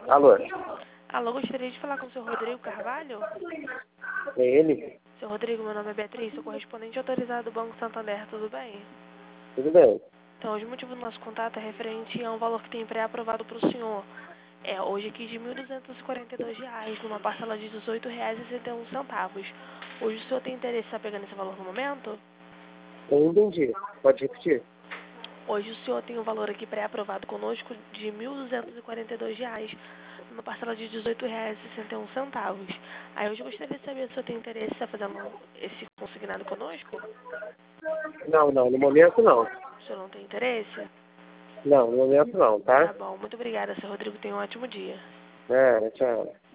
Alô? Alô, gostaria de falar com o senhor Rodrigo Carvalho? É ele? Senhor Rodrigo, meu nome é Beatriz, sou correspondente autorizado do Banco Santander, tudo bem? Tudo bem. Então, o motivo do nosso contato é referente a um valor que tem pré-aprovado para o senhor. Hoje aqui de R$ 1.242, numa parcela de R$ 18,61. Hoje o senhor tem interesse em estar pegando esse valor no momento? Eu não entendi. Pode repetir? Hoje o senhor tem um valor aqui pré-aprovado conosco de R$ 1.242, numa parcela de R$ 18,61. Aí hoje eu gostaria de saber se o senhor tem interesse em estar fazendo esse consignado conosco? Não, no momento não. O senhor não tem interesse? Não, no momento não, tá? Tá bom, muito obrigada, senhor Rodrigo. Tenha um ótimo dia. Tchau.